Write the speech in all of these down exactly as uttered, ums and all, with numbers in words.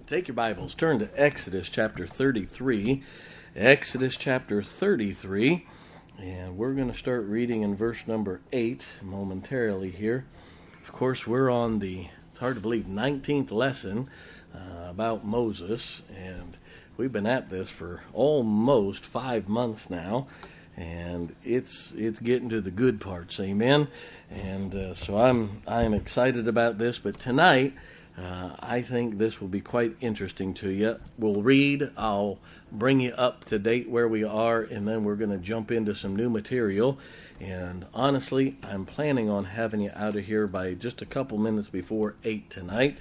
Take your Bibles, turn to Exodus chapter thirty-three. Exodus chapter thirty-three, and we're going to start reading in verse number eight momentarily here. Of course, we're on the, it's hard to believe, nineteenth lesson uh, about Moses, and we've been at this for almost five months now, and it's it's getting to the good parts, amen. And uh, so I'm I'm excited about this, but tonight, Uh, I think this will be quite interesting to you. We'll read, I'll bring you up to date where we are, and then we're going to jump into some new material. And honestly, I'm planning on having you out of here by just a couple minutes before eight tonight.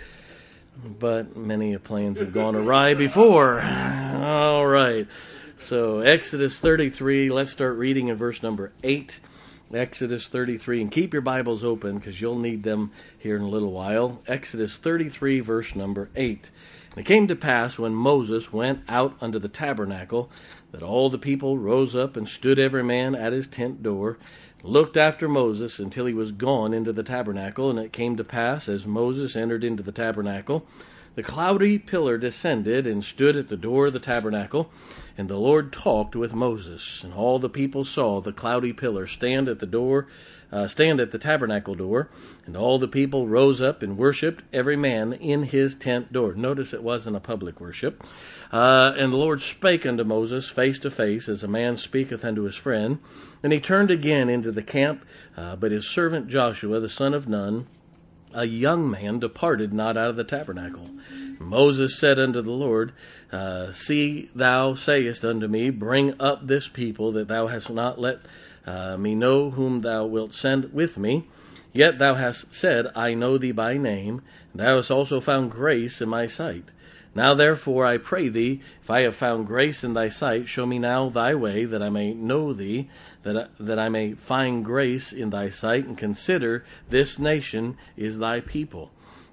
But many plans have gone awry before. All right. So Exodus thirty-three, let's start reading in verse number eight. Exodus thirty-three, and keep your Bibles open because you'll need them here in a little while. Exodus thirty-three, verse number eight. And it came to pass when Moses went out unto the tabernacle that all the people rose up and stood every man at his tent door, and looked after Moses until he was gone into the tabernacle. And it came to pass as Moses entered into the tabernacle, the cloudy pillar descended and stood at the door of the tabernacle, and the Lord talked with Moses. And all the people saw the cloudy pillar stand at the door, uh, stand at the tabernacle door, and all the people rose up and worshipped, every man in his tent door. Notice it wasn't a public worship. Uh, and the Lord spake unto Moses face to face, as a man speaketh unto his friend. And he turned again into the camp, uh, but his servant Joshua, the son of Nun, a young man, departed not out of the tabernacle. Moses said unto the Lord, uh, See, thou sayest unto me, Bring up this people, that thou hast not let uh, me know whom thou wilt send with me. Yet thou hast said, I know thee by name, and thou hast also found grace in my sight. Now therefore I pray thee, if I have found grace in thy sight, show me now thy way, that I may know thee, that I, that I may find grace in thy sight, and consider this nation is thy people.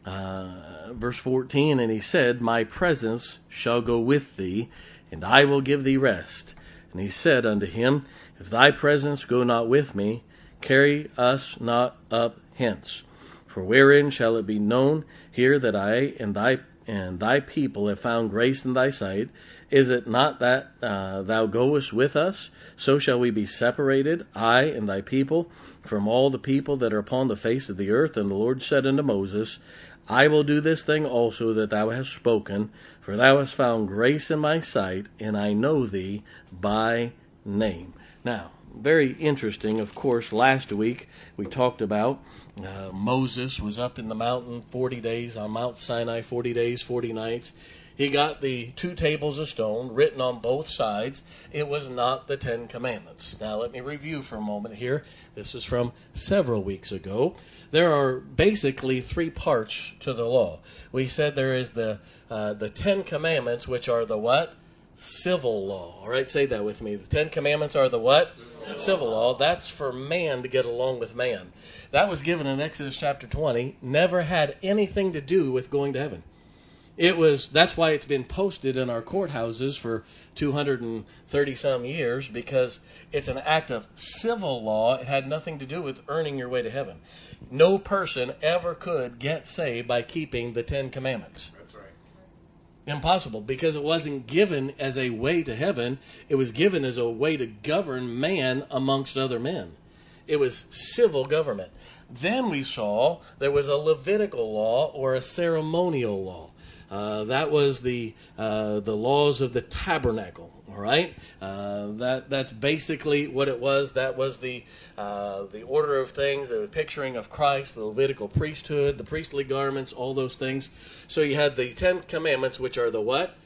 Uh, verse fourteen, and he said, My presence shall go with thee, and I will give thee rest. And he said unto him, If thy presence go not with me, carry us not up hence. For wherein shall it be known here that I and thy and thy people have found grace in thy sight? Is it not that uh, thou goest with us? So shall we be separated, I and thy people, from all the people that are upon the face of the earth. And the Lord said unto Moses, I will do this thing also that thou hast spoken, for thou hast found grace in my sight, and I know thee by name. Now, very interesting, of course, last week we talked about uh, Moses was up in the mountain forty days, on Mount Sinai, forty days, forty nights. He got the two tables of stone written on both sides. It was not the Ten Commandments. Now, let me review for a moment here. This is from several weeks ago. There are basically three parts to the law. We said there is the uh, the Ten Commandments, which are the what? Civil law. All right, say that with me. The Ten Commandments are the what? Civil, Civil law. That's for man to get along with man. That was given in Exodus chapter twenty. Never had anything to do with going to heaven. It was, that's why it's been posted in our courthouses for two hundred thirty some years, because it's an act of civil law. It had nothing to do with earning your way to heaven. No person ever could get saved by keeping the Ten Commandments. That's right. Impossible, because it wasn't given as a way to heaven. It was given as a way to govern man amongst other men. It was civil government. Then we saw there was a Levitical law or a ceremonial law. Uh, that was the uh, the laws of the tabernacle. All right, uh, that that's basically what it was. That was the uh, the order of things, a picturing of Christ, the Levitical priesthood, the priestly garments, all those things. So you had the Ten Commandments, which are the what?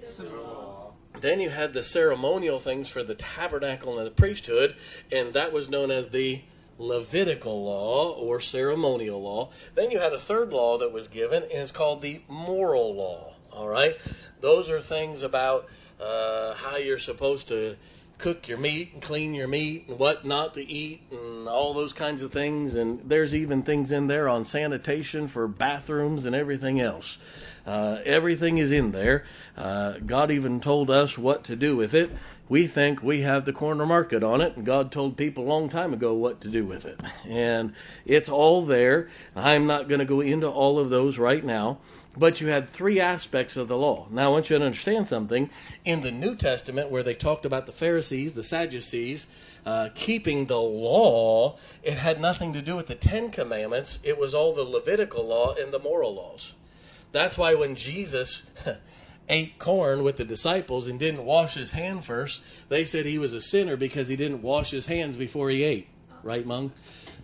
Civil. Then you had the ceremonial things for the tabernacle and the priesthood, and that was known as the Levitical law or ceremonial law. Then you had a third law that was given, and it's called the moral law. All right, those are things about uh, how you're supposed to cook your meat and clean your meat and what not to eat and all those kinds of things. And there's even things in there on sanitation for bathrooms and everything else. Uh, everything is in there. Uh, God even told us what to do with it. We think we have the corner market on it, and God told people a long time ago what to do with it. And it's all there. I'm not going to go into all of those right now. But you had three aspects of the law. Now, I want you to understand something. In the New Testament, where they talked about the Pharisees, the Sadducees, uh, keeping the law, it had nothing to do with the Ten Commandments. It was all the Levitical law and the moral laws. That's why when Jesus ate corn with the disciples and didn't wash his hand first, they said he was a sinner because he didn't wash his hands before he ate. Right, Mung?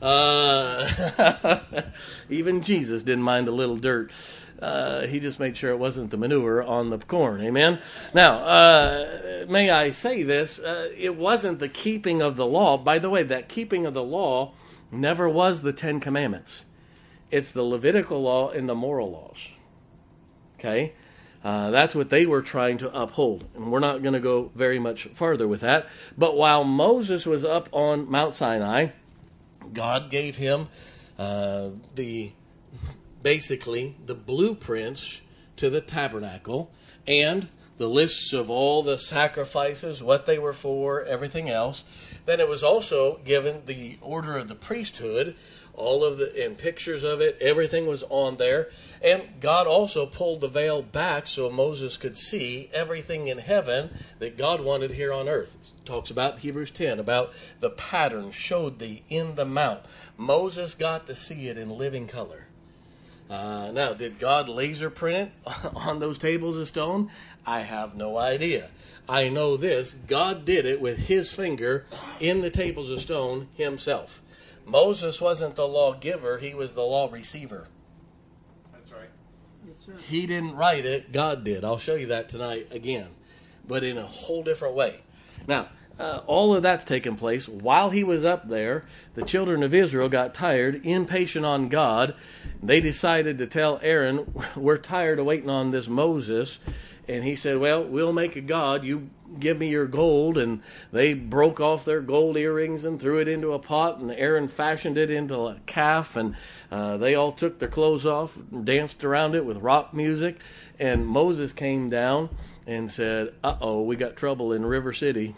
Uh, even Jesus didn't mind a little dirt. Uh, he just made sure it wasn't the manure on the corn. Amen? Now, uh, may I say this? Uh, it wasn't the keeping of the law. By the way, that keeping of the law never was the Ten Commandments. It's the Levitical law and the moral laws. Okay? Uh, that's what they were trying to uphold. And we're not going to go very much farther with that. But while Moses was up on Mount Sinai, God gave him uh, the... basically the blueprints to the tabernacle and the lists of all the sacrifices, what they were for, everything else. Then it was also given the order of the priesthood, all of the and pictures of it, everything was on there. And God also pulled the veil back so Moses could see everything in heaven that God wanted here on earth. It talks about Hebrews ten, about the pattern showed thee in the mount. Moses got to see it in living color. Uh, now, did God laser print it on those tables of stone? I have no idea. I know this. God did it with his finger in the tables of stone himself. Moses wasn't the lawgiver. He was the law receiver. That's right. Yes, sir. He didn't write it. God did. I'll show you that tonight again, but in a whole different way. Now, Uh, all of that's taken place. While he was up there, the children of Israel got tired, impatient on God. They decided to tell Aaron, we're tired of waiting on this Moses. And he said, well, we'll make a god. You give me your gold. And they broke off their gold earrings and threw it into a pot. And Aaron fashioned it into a calf. And uh, they all took their clothes off and danced around it with rock music. And Moses came down and said, uh-oh, we got trouble in River City.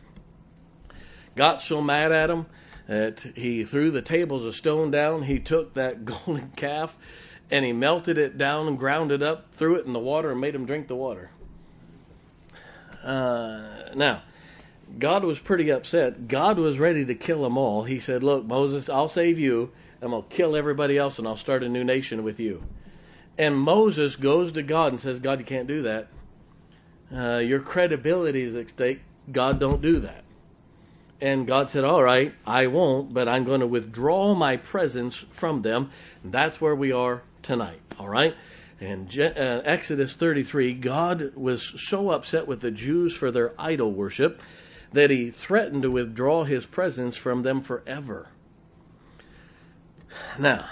Got so mad at him that he threw the tables of stone down. He took that golden calf and he melted it down and ground it up, threw it in the water, and made him drink the water. Uh, now, God was pretty upset. God was ready to kill them all. He said, look, Moses, I'll save you. I'm going to kill everybody else, and I'll start a new nation with you. And Moses goes to God and says, God, you can't do that. Uh, your credibility is at stake. God, don't do that. And God said, all right, I won't, but I'm going to withdraw my presence from them. And that's where we are tonight, all right? In uh, Exodus thirty-three, God was so upset with the Jews for their idol worship that he threatened to withdraw his presence from them forever. Now,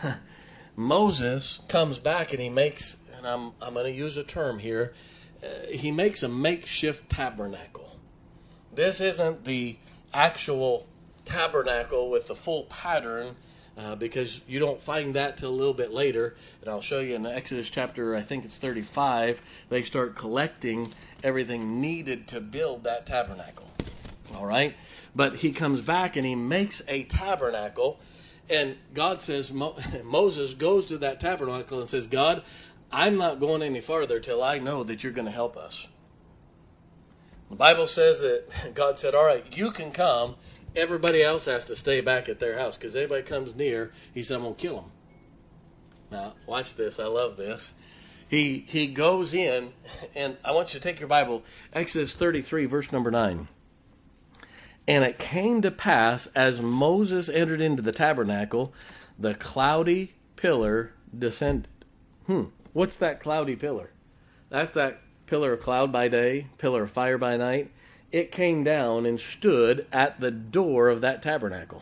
Moses comes back and he makes, and I'm, I'm going to use a term here, uh, he makes a makeshift tabernacle. This isn't the actual tabernacle with the full pattern uh, because you don't find that till a little bit later. And I'll show you in Exodus chapter, I think it's thirty-five, they start collecting everything needed to build that tabernacle. All right? But he comes back and he makes a tabernacle, and God says, Mo- Moses goes to that tabernacle and says, God, I'm not going any farther till I know that you're going to help us. The Bible says that God said, all right, you can come. Everybody else has to stay back at their house because anybody comes near, he said, I'm going to kill them. Now, watch this. I love this. He he goes in, and I want you to take your Bible, Exodus thirty-three, verse number nine. And it came to pass, as Moses entered into the tabernacle, the cloudy pillar descended. Hmm, what's that cloudy pillar? That's that pillar of cloud by day, pillar of fire by night. It came down and stood at the door of that tabernacle.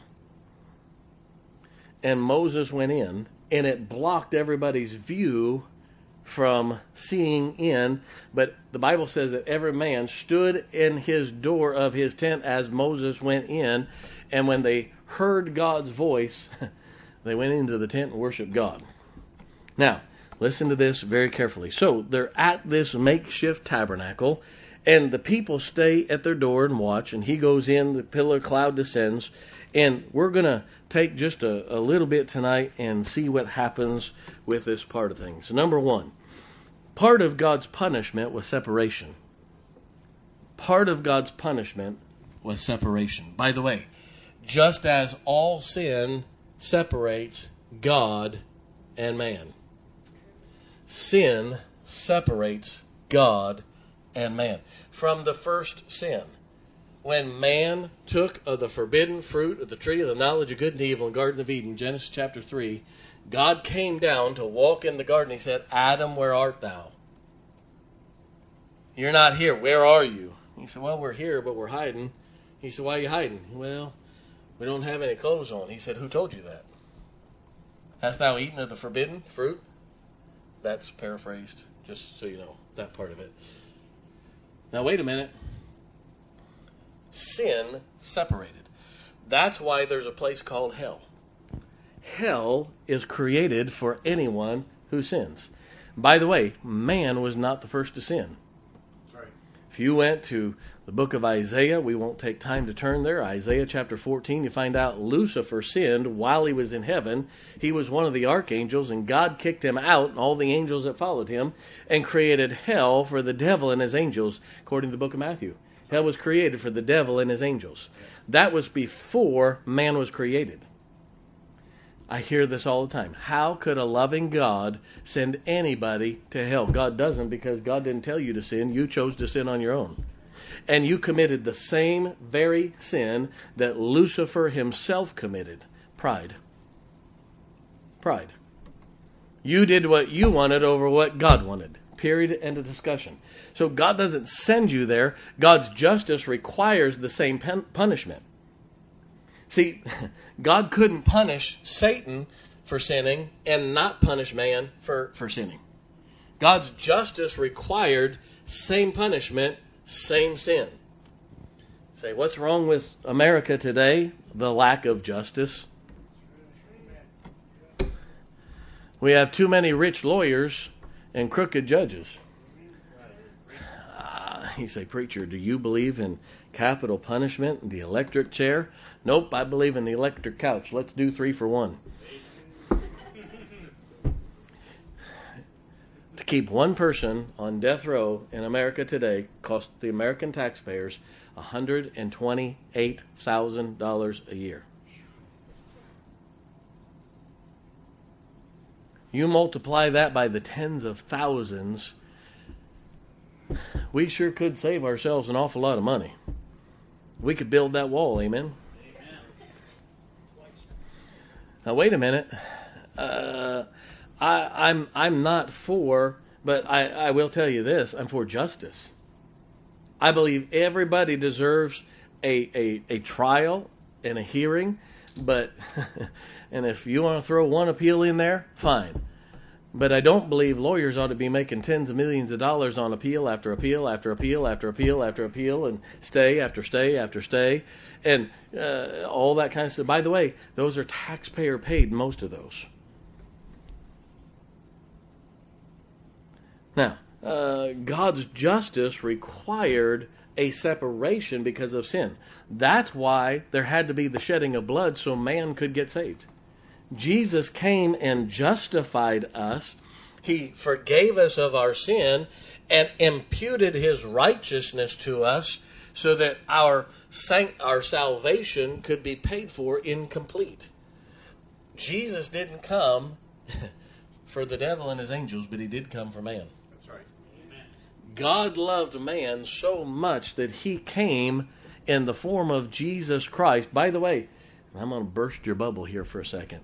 And Moses went in, and it blocked everybody's view from seeing in. But the Bible says that every man stood in his door of his tent as Moses went in. And when they heard God's voice, they went into the tent and worshiped God. Now, listen to this very carefully. So they're at this makeshift tabernacle, and the people stay at their door and watch, and he goes in, the pillar of cloud descends, and we're going to take just a, a little bit tonight and see what happens with this part of things. Number one, Part of God's punishment was separation. Part of God's punishment was separation. By the way, just as all sin separates God and man, sin separates God and man. From the first sin, when man took of the forbidden fruit of the tree of the knowledge of good and evil in the Garden of Eden, Genesis chapter three, God came down to walk in the garden. He said, Adam, where art thou? You're not here. Where are you? He said, well, we're here, but we're hiding. He said, why are you hiding? Well, we don't have any clothes on. He said, who told you that? Hast thou eaten of the forbidden fruit? That's paraphrased, just so you know, that part of it. Now, wait a minute. Sin separated. That's why there's a place called hell. Hell is created for anyone who sins. By the way, man was not the first to sin. That's right. If you went to the book of Isaiah, we won't take time to turn there. Isaiah chapter fourteen, you find out Lucifer sinned while he was in heaven. He was one of the archangels, and God kicked him out and all the angels that followed him and created hell for the devil and his angels, according to the book of Matthew. Hell was created for the devil and his angels. That was before man was created. I hear this all the time. How could a loving God send anybody to hell? God doesn't, because God didn't tell you to sin. You chose to sin on your own. And you committed the same very sin that Lucifer himself committed. Pride. Pride. You did what you wanted over what God wanted. Period. End of discussion. So God doesn't send you there. God's justice requires the same pen- punishment. See, God couldn't punish Satan for sinning and not punish man for, for sinning. God's justice required same punishment, same sin. Say, what's wrong with America today? The lack of justice. We have too many rich lawyers and crooked judges. Uh, you say, preacher, do you believe in capital punishment and the electric chair? Nope, I believe in the electric couch. Let's do three for one. To keep one person on death row in America today cost the American taxpayers one hundred twenty-eight thousand dollars a year. You multiply that by the tens of thousands, we sure could save ourselves an awful lot of money. We could build that wall, amen? Amen. Now, wait a minute. Uh, I, I'm I'm not for, but I, I will tell you this, I'm for justice. I believe everybody deserves a, a, a trial and a hearing, but, and if you want to throw one appeal in there, fine. But I don't believe lawyers ought to be making tens of millions of dollars on appeal after appeal after appeal after appeal after appeal and stay after stay after stay and uh, all that kind of stuff. By the way, those are taxpayer paid, most of those. Now, uh, God's justice required a separation because of sin. That's why there had to be the shedding of blood so man could get saved. Jesus came and justified us. He forgave us of our sin and imputed his righteousness to us so that our sanct- our salvation could be paid for incomplete. Jesus didn't come for the devil and his angels, but he did come for man. That's right. Amen. God loved man so much that he came in the form of Jesus Christ. By the way, I'm going to burst your bubble here for a second.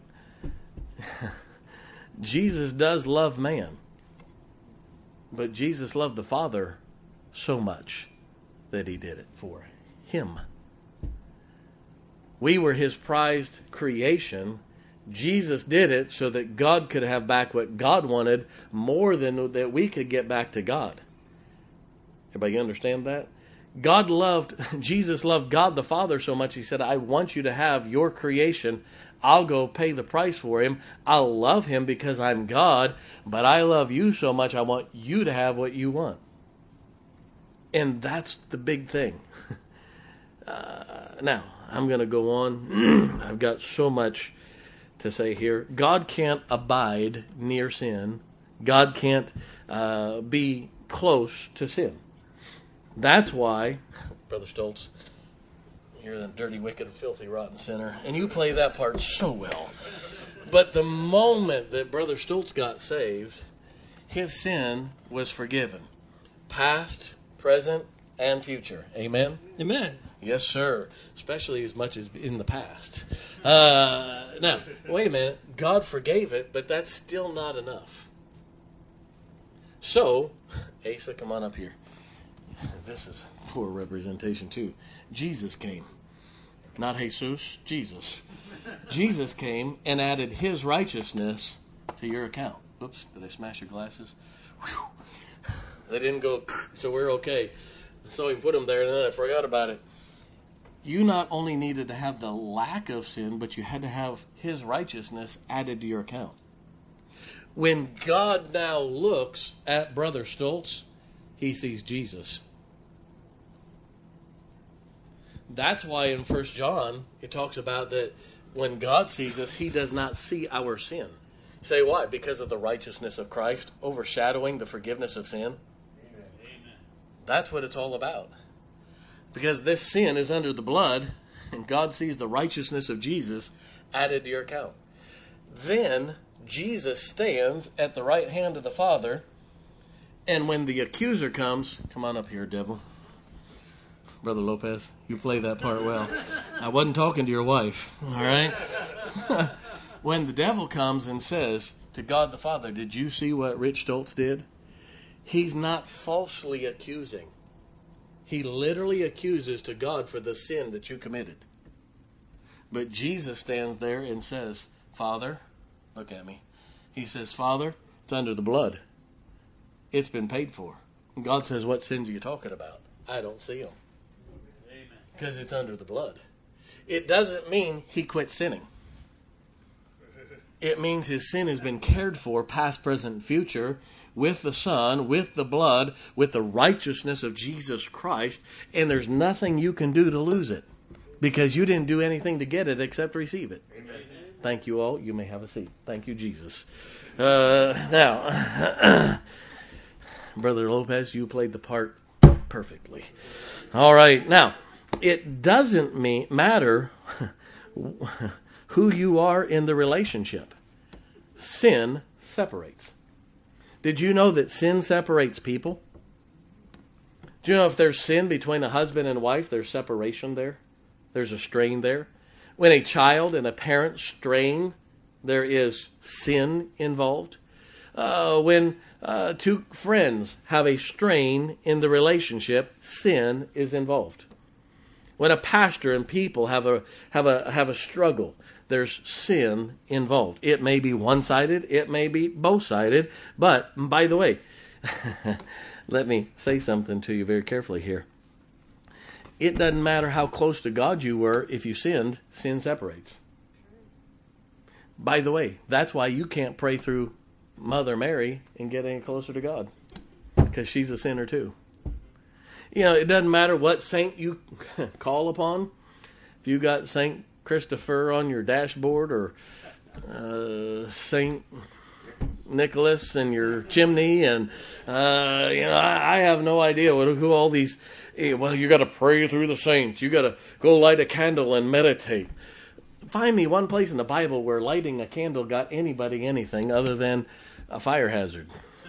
Jesus does love man, but Jesus loved the Father so much that he did it for him. We were his prized creation. Jesus did it so that God could have back what God wanted more than that we could get back to God. Everybody understand that? God loved, Jesus loved God the Father so much, he said, I want you to have your creation. I'll go pay the price for him. I'll love him because I'm God, but I love you so much I want you to have what you want. And that's the big thing. Uh, now, I'm going to go on. I've got so much to say here. God can't abide near sin. God can't uh, be close to sin. That's why, Brother Stoltz, you're the dirty, wicked, filthy, rotten sinner, and you play that part so well. But the moment that Brother Stoltz got saved, his sin was forgiven. Past, present, and future. Amen? Amen. Yes, sir. Especially as much as in the past. Uh, now, wait a minute. God forgave it, but that's still not enough. So, Asa, come on up here. This is poor representation too. Jesus came. Not Jesus, Jesus. Jesus came and added his righteousness to your account. Oops, did I smash your glasses? Whew. They didn't go, so we're okay. So he put them there, and then I forgot about it. You not only needed to have the lack of sin, but you had to have his righteousness added to your account. When God now looks at Brother Stoltz, he sees Jesus. That's why in First John, it talks about that when God sees us, he does not see our sin. You say, why? Because of the righteousness of Christ overshadowing the forgiveness of sin? Amen. That's what it's all about. Because this sin is under the blood, and God sees the righteousness of Jesus added to your account. Then Jesus stands at the right hand of the Father, and when the accuser comes, come on up here, devil. Brother Lopez, you play that part well. I wasn't talking to your wife, all right? When the devil comes and says to God the Father, did you see what Rich Stoltz did? He's not falsely accusing. He literally accuses to God for the sin that you committed. But Jesus stands there and says, Father, look at me. He says, Father, it's under the blood. It's been paid for. And God says, what sins are you talking about? I don't see them. Because it's under the blood. It doesn't mean he quit sinning. It means his sin has been cared for, past, present, future, with the Son, with the blood, with the righteousness of Jesus Christ, and there's nothing you can do to lose it, because you didn't do anything to get it except receive it. Amen. Thank you all. You may have a seat. Thank you, Jesus. Uh, now, Brother Lopez, you played the part perfectly. All right, now, it doesn't mean, matter who you are in the relationship. Sin separates. Did you know that sin separates people? Do you know if there's sin between a husband and wife, there's separation there? There's a strain there. When a child and a parent strain, there is sin involved. Uh, when uh, two friends have a strain in the relationship, sin is involved. When a pastor and people have a have a have a struggle, there's sin involved. It may be one-sided, it may be both-sided, but by the way, let me say something to you very carefully here. It doesn't matter how close to God you were. If you sinned, sin separates. By the way, that's why you can't pray through Mother Mary and get any closer to God, because she's a sinner too. You know, it doesn't matter what saint you call upon. If you got Saint Christopher on your dashboard, or uh, Saint Nicholas in your chimney, and uh, you know, I, I have no idea what, who all these. Well, you got to pray through the saints. You got to go light a candle and meditate. Find me one place in the Bible where lighting a candle got anybody anything other than a fire hazard.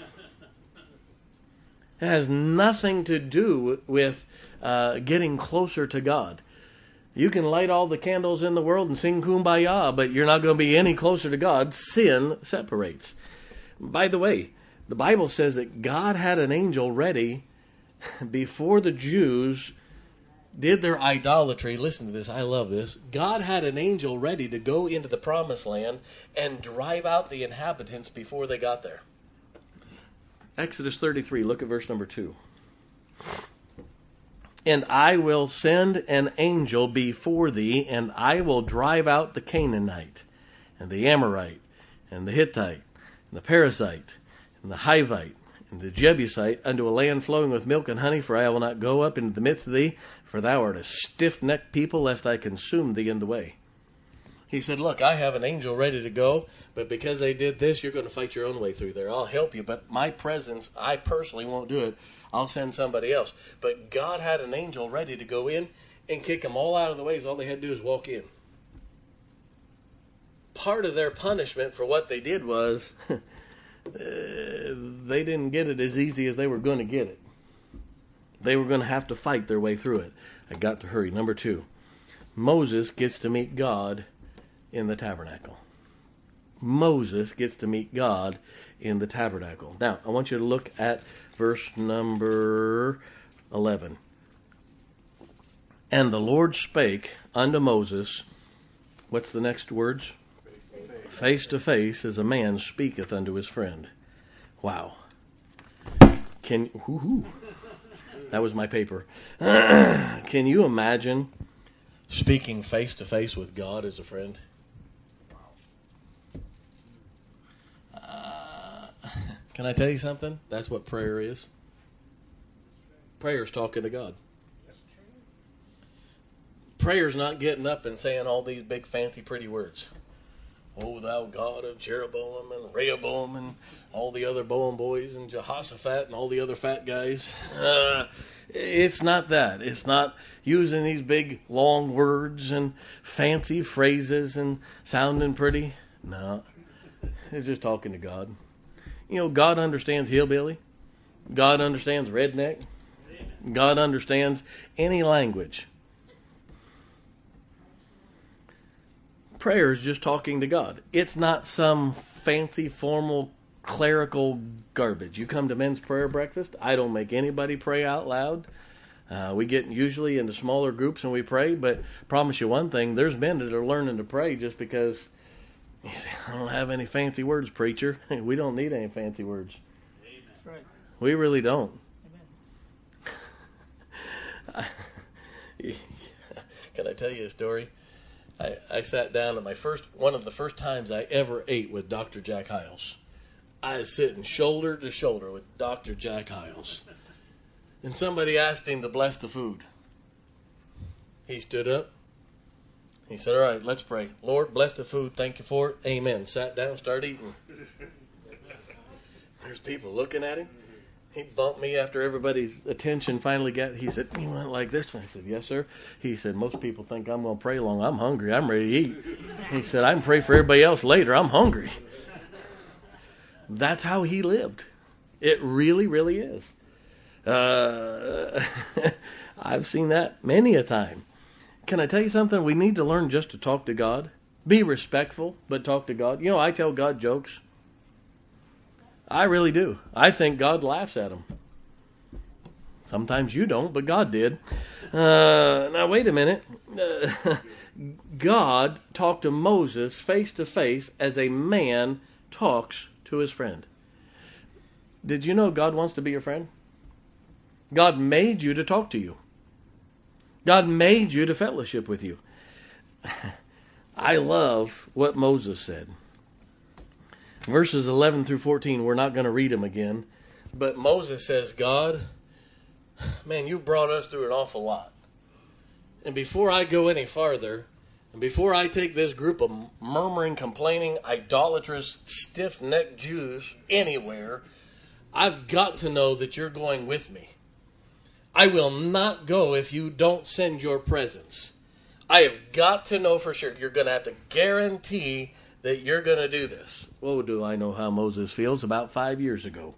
It has nothing to do with uh, getting closer to God. You can light all the candles in the world and sing Kumbaya, but you're not going to be any closer to God. Sin separates. By the way, the Bible says that God had an angel ready before the Jews did their idolatry. Listen to this. I love this. God had an angel ready to go into the promised land and drive out the inhabitants before they got there. Exodus thirty-three, look at verse number two. And I will send an angel before thee, and I will drive out the Canaanite, and the Amorite, and the Hittite, and the Perizzite, and the Hivite, and the Jebusite, unto a land flowing with milk and honey, for I will not go up into the midst of thee, for thou art a stiff-necked people, lest I consume thee in the way. He said, look, I have an angel ready to go, but because they did this, you're going to fight your own way through there. I'll help you, but my presence, I personally won't do it. I'll send somebody else. But God had an angel ready to go in and kick them all out of the way. So all they had to do is walk in. Part of their punishment for what they did was uh, they didn't get it as easy as they were going to get it. They were going to have to fight their way through it. I got to hurry. Number two, Moses gets to meet God in the tabernacle. Moses gets to meet God in the tabernacle. Now, I want you to look at verse number eleven. And the Lord spake unto Moses, what's the next words? Face to face as a man speaketh unto his friend. Wow. Can, whoo-hoo. That was my paper. Can you imagine speaking face to face with God as a friend? Uh, can I tell you something? That's what prayer is. Prayer is talking to God. Prayer's not getting up and saying all these big fancy pretty words. O thou God of Jeroboam and Rehoboam and all the other Boam boys and Jehoshaphat and all the other fat guys. Uh, it's not that. It's not using these big long words and fancy phrases and sounding pretty. No. It's just talking to God. You know, God understands hillbilly. God understands redneck. God understands any language. Prayer is just talking to God. It's not some fancy, formal, clerical garbage. You come to men's prayer breakfast, I don't make anybody pray out loud. Uh, we get usually into smaller groups and we pray, but promise you one thing, there's men that are learning to pray just because you say, I don't have any fancy words, preacher. We don't need any fancy words. Amen. Right. We really don't. Amen. Can I tell you a story? I, I sat down at my first, one of the first times I ever ate with Doctor Jack Hiles. I was sitting shoulder to shoulder with Doctor Jack Hiles. And somebody asked him to bless the food. He stood up. He said, all right, let's pray. Lord, bless the food. Thank you for it. Amen. Sat down, started eating. There's people looking at him. He bumped me after everybody's attention finally got. He said, you went like this. And I said, yes, sir. He said, most people think I'm going to pray long. I'm hungry. I'm ready to eat. He said, I can pray for everybody else later. I'm hungry. That's how he lived. It really, really is. Uh, I've seen that many a time. Can I tell you something? We need to learn just to talk to God. Be respectful, but talk to God. You know, I tell God jokes. I really do. I think God laughs at them. Sometimes you don't, but God did. Uh, now, wait a minute. Uh, God talked to Moses face to face as a man talks to his friend. Did you know God wants to be your friend? God made you to talk to you. God made you to fellowship with you. I love what Moses said. Verses eleven through fourteen, we're not going to read them again. But Moses says, God, man, you brought us through an awful lot. And before I go any farther, and before I take this group of murmuring, complaining, idolatrous, stiff-necked Jews anywhere, I've got to know that you're going with me. I will not go if you don't send your presence. I have got to know for sure. You're going to have to guarantee that you're going to do this. Oh, do I know how Moses feels about five years ago.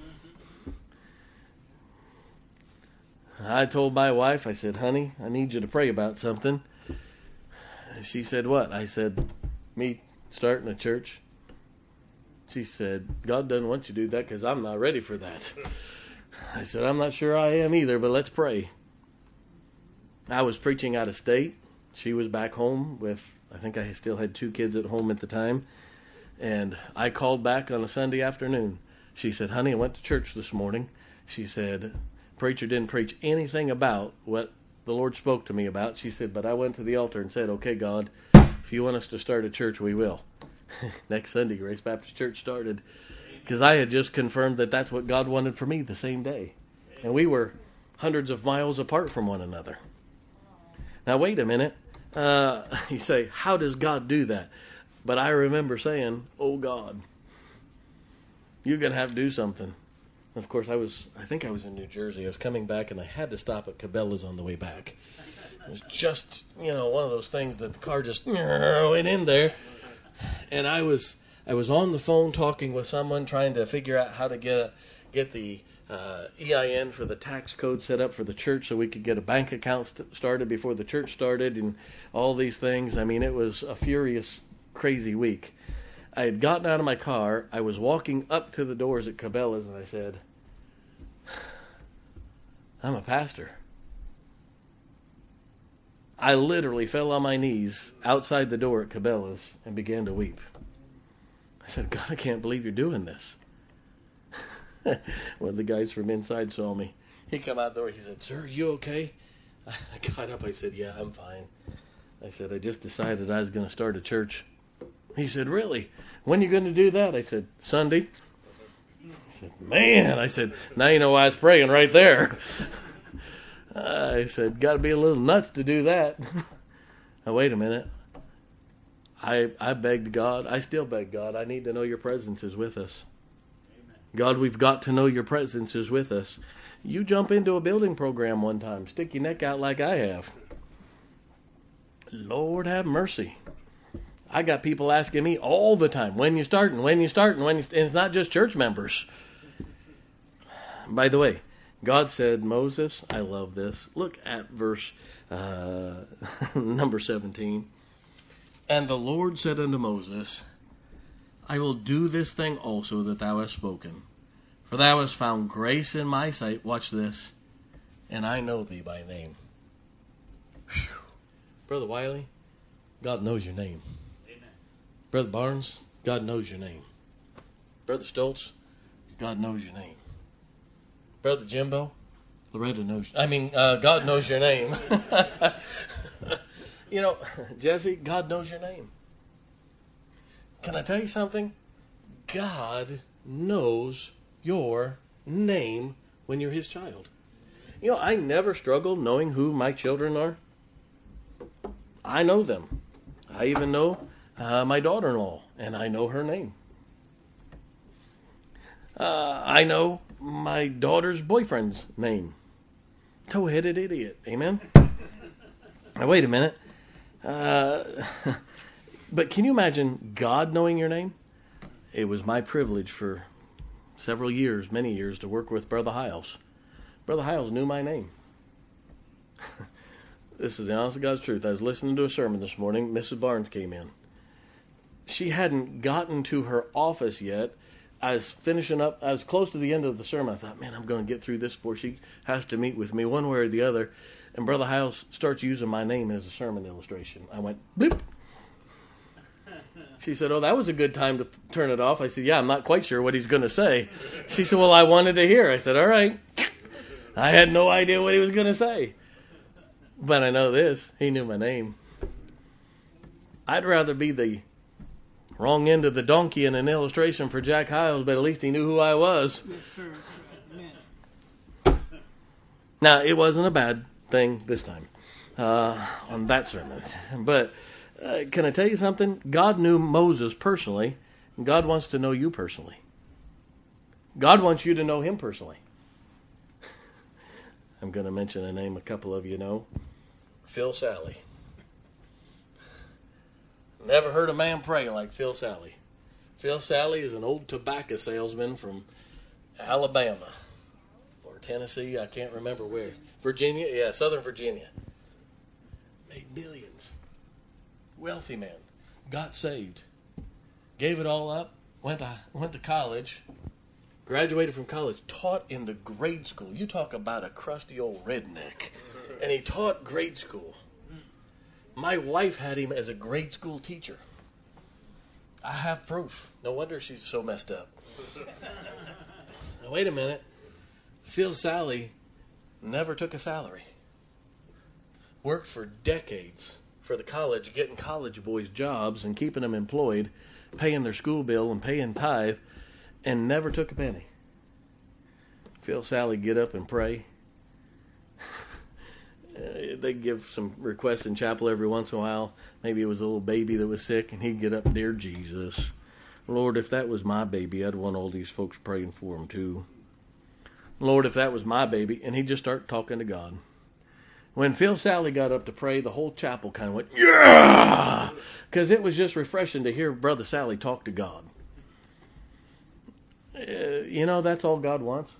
I told my wife, I said, honey, I need you to pray about something. She said, what? I said, me starting a church. She said, God doesn't want you to do that because I'm not ready for that. I said, I'm not sure I am either, but let's pray. I was preaching out of state. She was back home with, I think I still had two kids at home at the time. And I called back on a Sunday afternoon. She said, honey, I went to church this morning. She said, preacher didn't preach anything about what the Lord spoke to me about. She said, but I went to the altar and said, okay, God, if you want us to start a church, we will. Next Sunday, Grace Baptist Church started. Because I had just confirmed that that's what God wanted for me the same day. And we were hundreds of miles apart from one another. Now, wait a minute. Uh, you say, how does God do that? But I remember saying, oh God, you're going to have to do something. Of course, I was, I think I was in New Jersey. I was coming back, and I had to stop at Cabela's on the way back. It was just, you know, one of those things that the car just went in there. And I was I was on the phone talking with someone trying to figure out how to get a, get the uh, E I N for the tax code set up for the church so we could get a bank account st- started before the church started and all these things. I mean, it was a furious, crazy week. I had gotten out of my car. I was walking up to the doors at Cabela's, and I said, I'm a pastor. I literally fell on my knees outside the door at Cabela's and began to weep. I said, God, I can't believe you're doing this. One of the guys from inside saw me. He come out the door. He said, sir, are you okay? I got up. I said, yeah, I'm fine. I said, I just decided I was going to start a church. He said, really? When are you going to do that? I said, Sunday. He said, man. I said, now you know why I was praying right there. I said, got to be a little nuts to do that. Now, wait a minute. I I begged God. I still beg God. I need to know your presence is with us. Amen. God, we've got to know your presence is with us. You jump into a building program one time. Stick your neck out like I have. Lord have mercy. I got people asking me all the time, when you starting, when you starting, when you st-? And it's not just church members. By the way, God said, Moses, I love this. Look at verse uh, number seventeen. And the Lord said unto Moses, I will do this thing also that thou hast spoken. For thou hast found grace in my sight. Watch this. And I know thee by name. Whew. Brother Wiley, God knows your name. Amen. Brother Barnes, God knows your name. Brother Stoltz, God knows your name. Brother Jimbo, Loretta knows. I mean, uh, God knows your name. You know, Jesse, God knows your name. Can I tell you something? God knows your name when you're his child. You know, I never struggle knowing who my children are. I know them. I even know uh, my daughter-in-law, and I know her name. Uh, I know my daughter's boyfriend's name. Toe-headed idiot. Amen? Now, wait a minute. Uh, but can you imagine God knowing your name? It was my privilege for several years, many years, to work with Brother Hiles. Brother Hiles knew my name. This is the honest to God's truth. I was listening to a sermon this morning. Missus Barnes came in. She hadn't gotten to her office yet. I was finishing up. I was close to the end of the sermon. I thought, man, I'm going to get through this before she has to meet with me one way or the other. And Brother Hiles starts using my name as a sermon illustration. I went, bloop. She said, oh, that was a good time to turn it off. I said, yeah, I'm not quite sure what he's going to say. She said, well, I wanted to hear. I said, all right. I had no idea what he was going to say. But I know this. He knew my name. I'd rather be the wrong end of the donkey in an illustration for Jack Hiles, but at least he knew who I was. Yes, sir. Amen. Now, it wasn't a bad thing this time uh, on that sermon. But uh, can I tell you something? God knew Moses personally, and God wants to know you personally. God wants you to know him personally. I'm going to mention a name a couple of you know. Phil Sally. Never heard a man pray like Phil Sally. Phil Sally is an old tobacco salesman from Alabama or Tennessee. I can't remember where. Virginia? Yeah, Southern Virginia. Made millions. Wealthy man. Got saved. Gave it all up. Went to, went to college. Graduated from college. Taught in the grade school. You talk about a crusty old redneck. And he taught grade school. My wife had him as a grade school teacher. I have proof. No wonder she's so messed up. Now, wait a minute. Phil Sally never took a salary. Worked for decades for the college, getting college boys jobs and keeping them employed, paying their school bill and paying tithe, and never took a penny. Phil Sally get up and pray. they give some requests in chapel every once in a while. Maybe it was a little baby that was sick, and he'd get up, dear Jesus, Lord, if that was my baby, I'd want all these folks praying for him too. Lord, if that was my baby, and he'd just start talking to God. When Phil Sally got up to pray, the whole chapel kind of went, yeah! Because it was just refreshing to hear Brother Sally talk to God. Uh, you know, that's all God wants.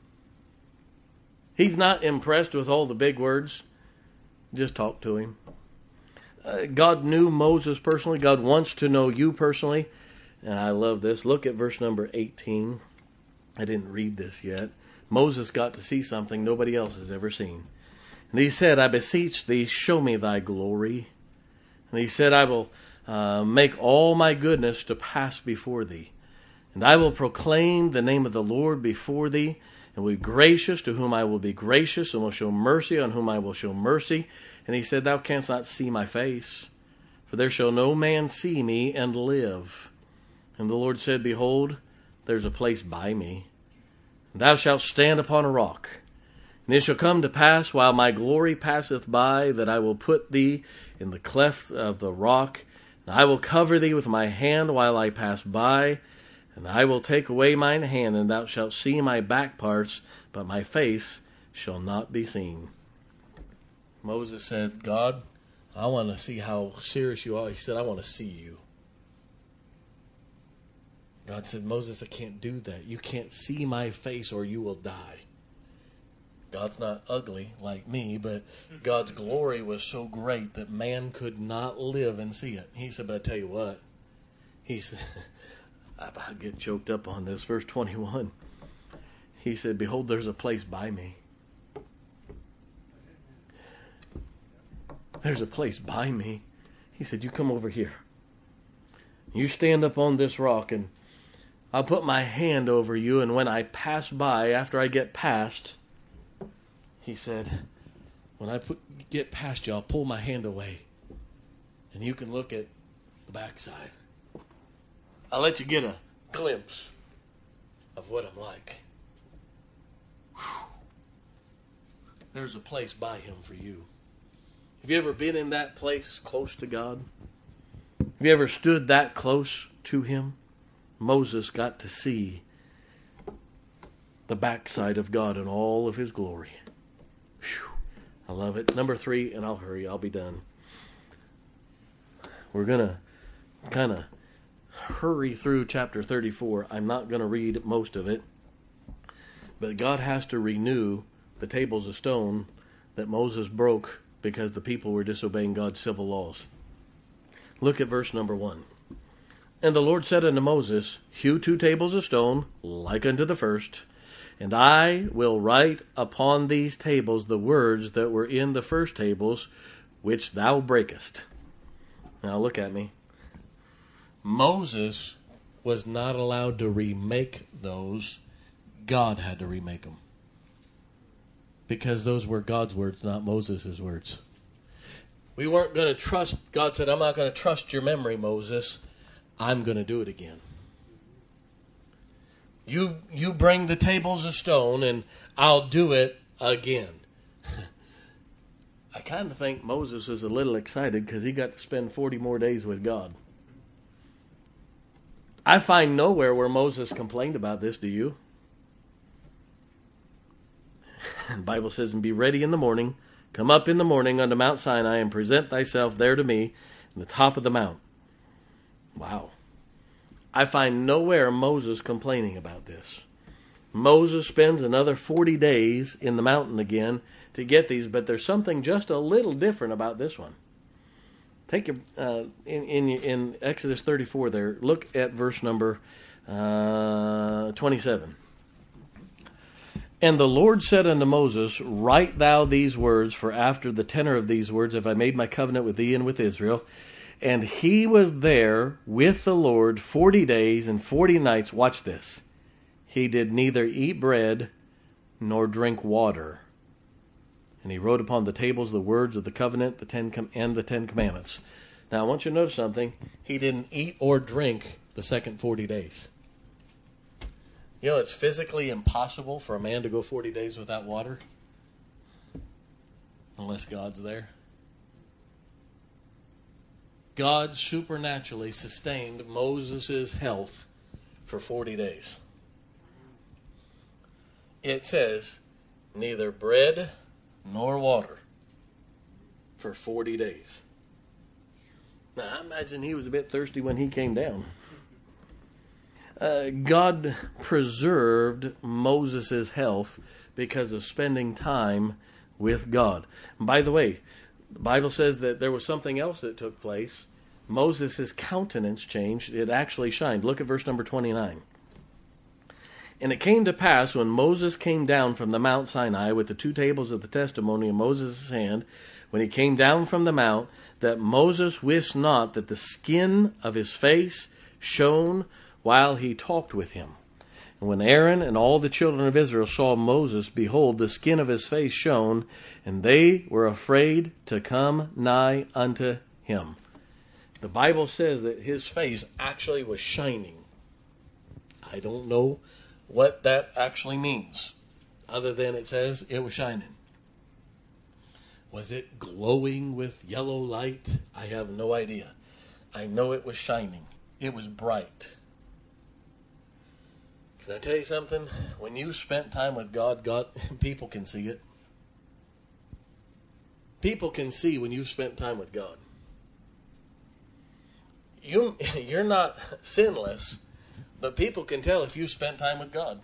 He's not impressed with all the big words. Just talk to him. Uh, God knew Moses personally. God wants to know you personally. And I love this. Look at verse number eighteen. I didn't read this yet. Moses got to see something nobody else has ever seen. And he said, I beseech thee, show me thy glory. And he said, I will uh, make all my goodness to pass before thee. And I will proclaim the name of the Lord before thee, and will be gracious to whom I will be gracious, and will show mercy on whom I will show mercy. And he said, thou canst not see my face, for there shall no man see me and live. And the Lord said, behold, there's a place by me. And thou shalt stand upon a rock. And it shall come to pass, while my glory passeth by, that I will put thee in the cleft of the rock, and I will cover thee with my hand while I pass by, and I will take away mine hand, and thou shalt see my back parts, but my face shall not be seen. Moses said, God, I want to see how serious you are. He said, I want to see you. God said, Moses, I can't do that. You can't see my face or you will die. God's not ugly like me, but God's glory was so great that man could not live and see it. He said, but I tell you what, he said, I get choked up on this, verse twenty-one. He said, behold, there's a place by me. There's a place by me. He said, you come over here. You stand up on this rock, and I'll put my hand over you, and when I pass by, after I get past, he said, when I put, get past you, I'll pull my hand away, and you can look at the backside. I'll let you get a glimpse of what I'm like. Whew. There's a place by him for you. Have you ever been in that place close to God? Have you ever stood that close to him? Moses got to see the backside of God in all of his glory. Whew. I love it. Number three, and I'll hurry, I'll be done. We're going to kind of hurry through chapter thirty-four. I'm not going to read most of it. But God has to renew the tables of stone that Moses broke because the people were disobeying God's civil laws. Look at verse number one. And the Lord said unto Moses, hew two tables of stone, like unto the first, and I will write upon these tables the words that were in the first tables, which thou breakest. Now look at me. Moses was not allowed to remake those. God had to remake them. Because those were God's words, not Moses' words. We weren't going to trust. God said, I'm not going to trust your memory, Moses. I'm going to do it again. You you bring the tables of stone, and I'll do it again. I kind of think Moses was a little excited because he got to spend forty more days with God. I find nowhere where Moses complained about this, do you? The Bible says, and be ready in the morning, come up in the morning unto Mount Sinai, and present thyself there to me in the top of the mount. Wow. I find nowhere Moses complaining about this. Moses spends another forty days in the mountain again to get these, but there's something just a little different about this one. Take your uh, in, in in Exodus thirty-four there. Look at verse number uh, twenty-seven. And the Lord said unto Moses, write thou these words, for after the tenor of these words have I made my covenant with thee and with Israel. And he was there with the Lord forty days and forty nights. Watch this. He did neither eat bread nor drink water. And he wrote upon the tables the words of the covenant, the ten com- and the Ten Commandments. Now I want you to notice something. He didn't eat or drink the second forty days. You know, it's physically impossible for a man to go forty days without water. unless God's there. God supernaturally sustained Moses' health for forty days. It says, neither bread nor water for forty days. Now, I imagine he was a bit thirsty when he came down. Uh, God preserved Moses' health because of spending time with God. And by the way, the Bible says that there was something else that took place. Moses' countenance changed. It actually shined. Look at verse number twenty-nine. And it came to pass when Moses came down from the Mount Sinai with the two tables of the testimony in Moses' hand, when he came down from the mount, that Moses wist not that the skin of his face shone while he talked with him. And when Aaron and all the children of Israel saw Moses, behold, the skin of his face shone, and they were afraid to come nigh unto him. The Bible says that his face actually was shining. I don't know what that actually means, other than it says it was shining. Was it glowing with yellow light? I have no idea. I know it was shining. It was bright. Can I tell you something? When you spent time with God, God, people can see it. People can see when you've spent time with God. You, you're not sinless, but people can tell if you spent time with God.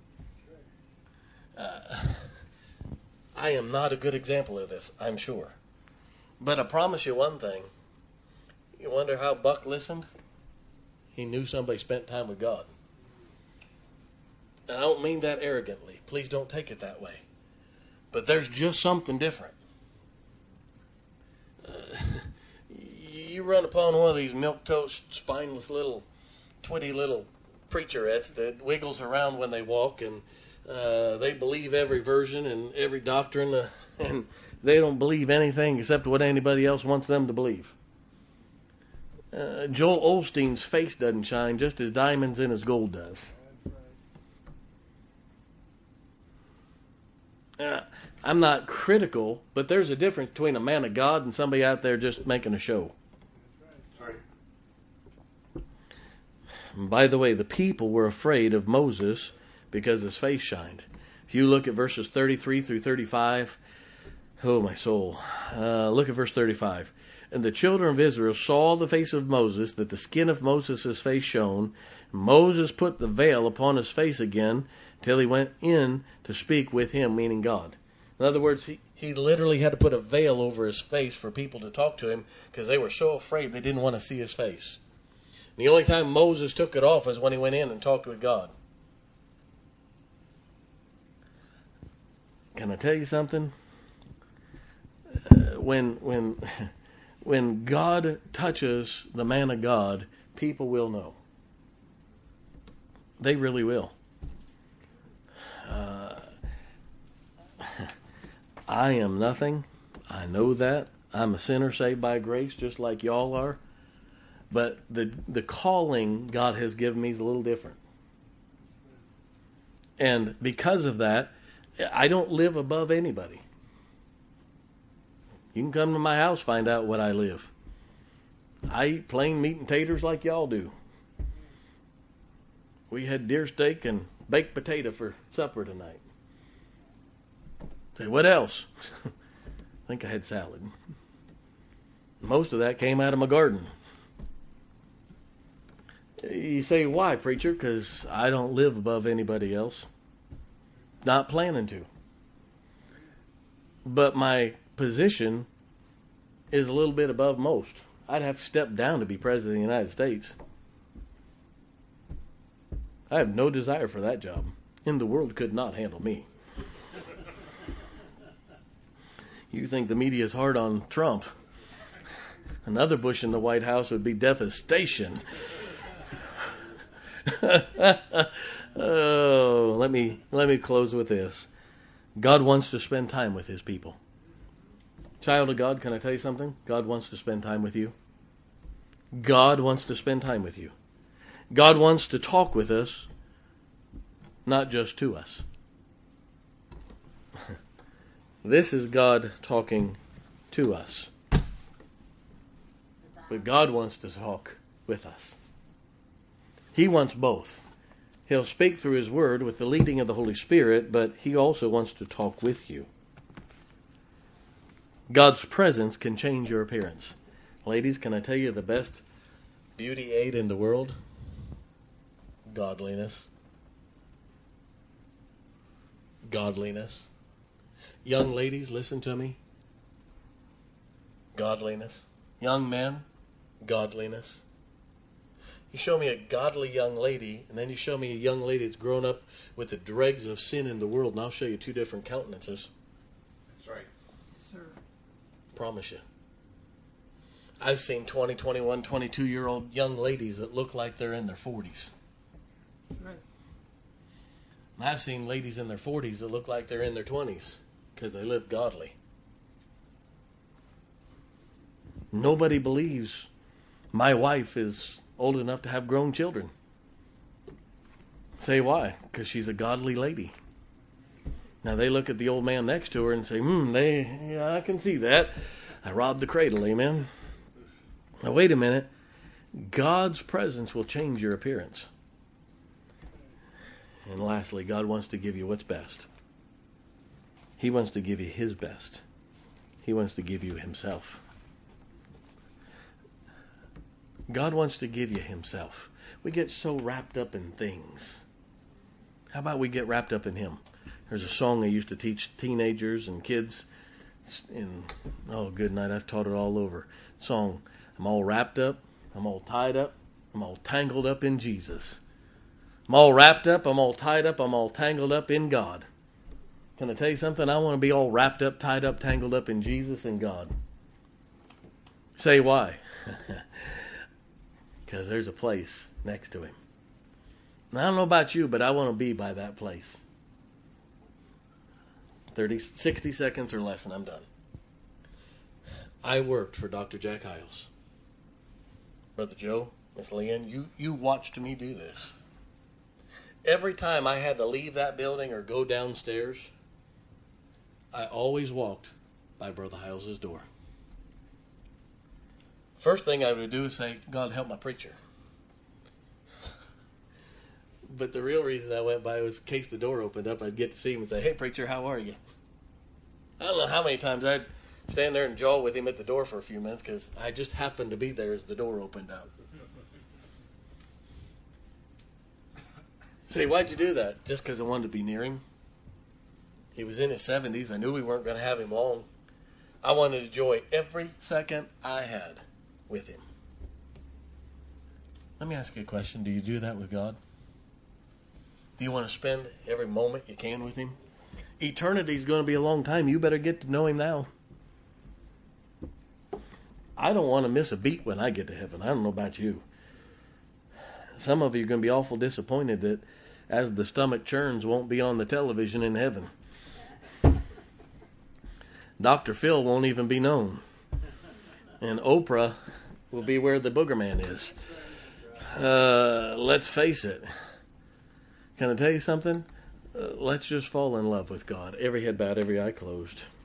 Uh, I am not a good example of this, I'm sure. But I promise you one thing. You wonder how Buck listened? He knew somebody spent time with God. And I don't mean that arrogantly. Please don't take it that way. But there's just something different. Uh, you run upon one of these milquetoast, spineless little, twitty little preacherettes that wiggles around when they walk, and uh, they believe every version and every doctrine, uh, and they don't believe anything except what anybody else wants them to believe. Uh, Joel Osteen's face doesn't shine just as diamonds in his gold does. Uh, I'm not critical, but there's a difference between a man of God and somebody out there just making a show. Sorry. By the way, the people were afraid of Moses because his face shined. If you look at verses thirty-three through thirty-five, oh my soul, uh, look at verse thirty-five. And the children of Israel saw the face of Moses, that the skin of Moses' face shone. Moses put the veil upon his face again till he went in to speak with him, meaning God. In other words, he, he literally had to put a veil over his face for people to talk to him because they were so afraid they didn't want to see his face. The only time Moses took it off was when he went in and talked with God. Can I tell you something? Uh, when when when God touches the man of God, people will know. They really will. Uh, I am nothing. I know that. I'm a sinner saved by grace, just like y'all are. But the the calling God has given me is a little different. And because of that, I don't live above anybody. You can come to my house, find out what I live. I eat plain meat and taters like y'all do. We had deer steak and baked potato for supper tonight. Say, what else? I think I had salad. Most of that came out of my garden. You say, why, preacher? Because I don't live above anybody else. Not planning to. But my position is a little bit above most. I'd have to step down to be president of the United States. I have no desire for that job. And the world could not handle me. You think the media is hard on Trump. Another Bush in the White House would be devastation. Oh, let me let me close with this. God wants to spend time with his people. Child of God, can I tell you something? God wants to spend time with you. God wants to spend time with you. God wants to talk with us, not just to us. This is God talking to us. But God wants to talk with us. He wants both. He'll speak through His Word with the leading of the Holy Spirit, but He also wants to talk with you. God's presence can change your appearance. Ladies, can I tell you the best beauty aid in the world? Godliness. Godliness. Young ladies, listen to me. Godliness. Young men, godliness. You show me a godly young lady, and then you show me a young lady that's grown up with the dregs of sin in the world, and I'll show you two different countenances. That's right. Yes, sir. Promise you. I've seen twenty, twenty-one, twenty-two-year-old young ladies that look like they're in their forties. Right. And I've seen ladies in their forties that look like they're in their twenties because they live godly. Nobody believes my wife is old enough to have grown children. Say why? Because she's a godly lady. Now they look at the old man next to her and say, hmm, they, yeah, I can see that. I robbed the cradle, amen. Now wait a minute. God's presence will change your appearance. And lastly, God wants to give you what's best. He wants to give you His best. He wants to give you Himself. God wants to give you Himself. We get so wrapped up in things. How about we get wrapped up in Him? There's a song I used to teach teenagers and kids. In, oh, good night, I've taught it all over. Song, I'm all wrapped up, I'm all tied up, I'm all tangled up in Jesus. I'm all wrapped up, I'm all tied up, I'm all tangled up in God. Can I tell you something? I want to be all wrapped up, tied up, tangled up in Jesus and God. Say why? Because there's a place next to Him. And I don't know about you, but I want to be by that place. thirty, sixty seconds or less and I'm done. I worked for Doctor Jack Hiles. Brother Joe, Miss Leanne, you, you watched me do this. Every time I had to leave that building or go downstairs, I always walked by Brother Hiles' door. First thing I would do is say, God help my preacher. But the real reason I went by was in case the door opened up, I'd get to see him and say, hey preacher, how are you? I don't know how many times I'd stand there and jaw with him at the door for a few minutes because I just happened to be there as the door opened up. Say, why'd you do that? Just because I wanted to be near him. He was in his seventies. I knew we weren't going to have him long. I wanted to enjoy every second I had with him. Let me ask you a question. Do you do that with God? Do you want to spend every moment you can with Him? Eternity's going to be a long time. You better get to know Him now. I don't want to miss a beat when I get to heaven. I don't know about you. Some of you are going to be awful disappointed that as the stomach churns won't be on the television in heaven. Doctor Phil won't even be known. And Oprah will be where the booger man is. Uh, let's face it. Can I tell you something? Uh, let's just fall in love with God. Every head bowed, every eye closed.